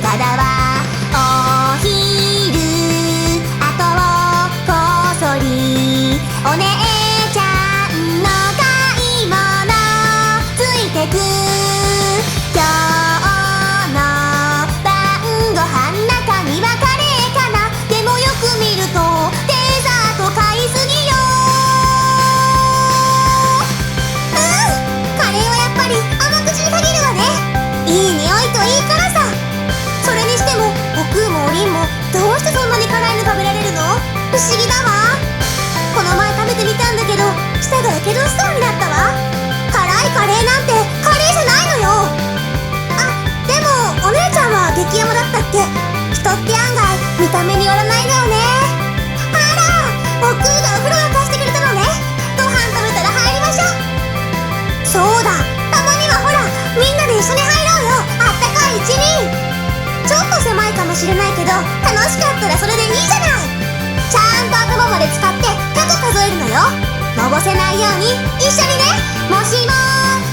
ただはお昼後をこっそりお姉ちゃんの買い物ついてく。今日の晩ご飯中身はカレーかな。でもよく見るとデザート買いすぎよ。カレーはやっぱり甘口に限るわね。いい匂いといい辛さ。それにしても僕もおりんもどうしてそんなに辛いの食べられるの？不思議だわ。この前食べてみたんだけど舌がやけどしそうになったわ。辛いカレーなんてカレーじゃないのよ。あ、でもお姉ちゃんは激甘だったっけ？人って案外見た目によらないのよね。あら、僕がお風呂沸かしてくれたのね。ご飯食べたら入りましょう。そうだ、たまにはほらみんなで一緒に入ろうよ。あったかい一輪。ちょっと狭いかもしれないけど楽しかったらそれでいいじゃない。ちゃんと頭まで使って100数えるのよ。のぼせないように一緒にね。もしも